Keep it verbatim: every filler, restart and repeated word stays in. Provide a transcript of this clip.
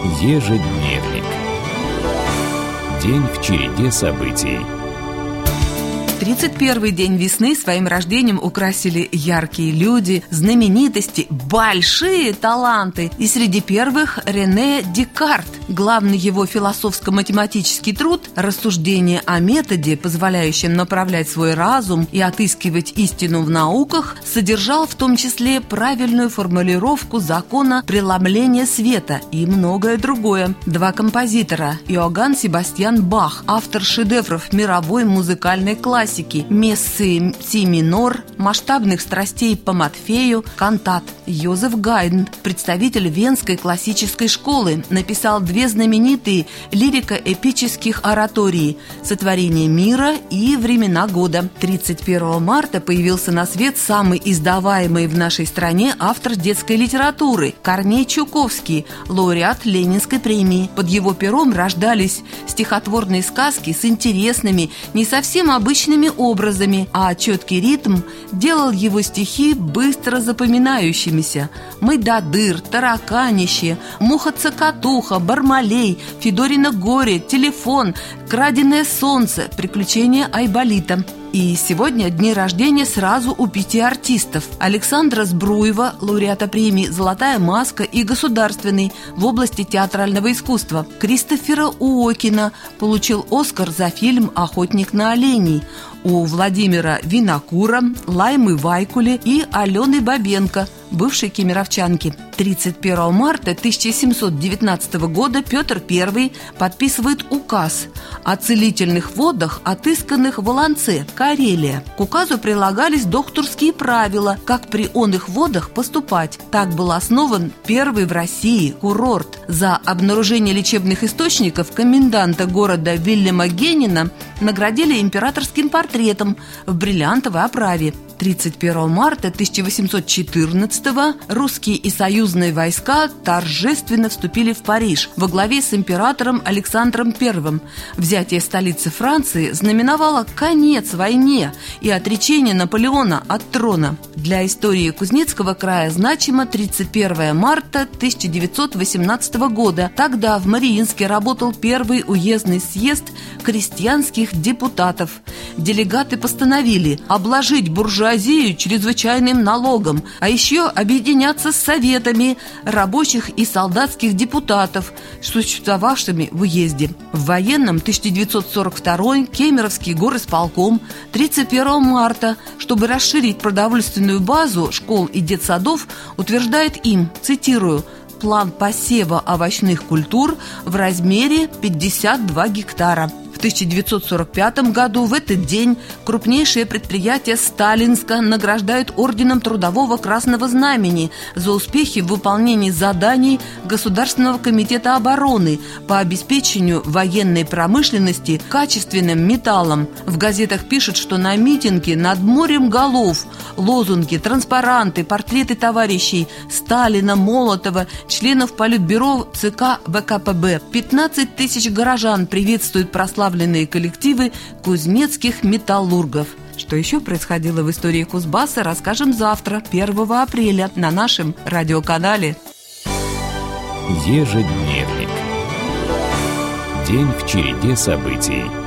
Ежедневник. День в череде событий. тридцать первый день весны своим рождением украсили яркие люди, знаменитости, большие таланты. И среди первых Рене Декарт. Главный его философско-математический труд «Рассуждение о методе, позволяющем направлять свой разум и отыскивать истину в науках», содержал в том числе правильную формулировку закона преломления света и многое другое. Два композитора – Иоганн Себастьян Бах, автор шедевров мировой музыкальной классики, мессы си минор, масштабных страстей по Матфею, кантат. Йозеф Гайдн, представитель венской классической школы, написал две знаменитые лирико-эпических оратории «Сотворение мира» и «Времена года». тридцать первого марта появился на свет самый издаваемый в нашей стране автор детской литературы Корней Чуковский, лауреат Ленинской премии. Под его пером рождались стихотворные сказки с интересными, не совсем обычными образами, а четкий ритм делал его стихи быстро запоминающимися. «Мойдодыр», «Тараканище», «Муха-цокотуха», «Бармалей», «Федорино горе», «Телефон», «Краденое солнце», «Приключения Айболита». И сегодня дни рождения сразу у пяти артистов. Александра Збруева, лауреата премии «Золотая маска» и «Государственный» в области театрального искусства. Кристофера Уокена получил «Оскар» за фильм «Охотник на оленей». У Владимира Винокура, Лаймы Вайкуле и Алены Бабенко, бывшей кемеровчанки. тридцать первого марта тысяча семьсот девятнадцатого года Петр Первый подписывает указ о целительных водах, отысканных в Оланце, Карелия. К указу прилагались докторские правила, как при онных водах поступать. Так был основан первый в России курорт. За обнаружение лечебных источников коменданта города Вильяма Генина наградили императорским портретом в бриллиантовой оправе. тридцать первого марта тысяча восемьсот четырнадцатого русские и союзные войска торжественно вступили в Париж во главе с императором Александром Первым. Взятие столицы Франции знаменовало конец войне и отречение Наполеона от трона. Для истории Кузнецкого края значимо тридцать первого марта тысяча девятьсот восемнадцатого года. Тогда в Мариинске работал первый уездный съезд крестьянских депутатов. Делегаты постановили обложить буржуазию чрезвычайным налогом, а еще объединяться с советами рабочих и солдатских депутатов, существовавшими в уезде. В военном тысяча девятьсот сорок второй Кемеровский горисполком тридцать первого марта, чтобы расширить продовольственную базу школ и детсадов, утверждает им, цитирую, план посева овощных культур в размере пятьдесят два гектара. В тысяча девятьсот сорок пятом году в этот день крупнейшее предприятие Сталинска награждает орденом Трудового Красного Знамени за успехи в выполнении заданий Государственного комитета обороны по обеспечению военной промышленности качественным металлом. В газетах пишут, что на митинге над морем голов лозунги, транспаранты, портреты товарищей Сталина, Молотова, членов Политбюро ЦК ВКПБ. пятнадцать тысяч горожан приветствуют прославленные коллективы кузнецких металлургов. Что еще происходило в истории Кузбасса, расскажем завтра, первого апреля, на нашем радиоканале. Ежедневник. День в череде событий.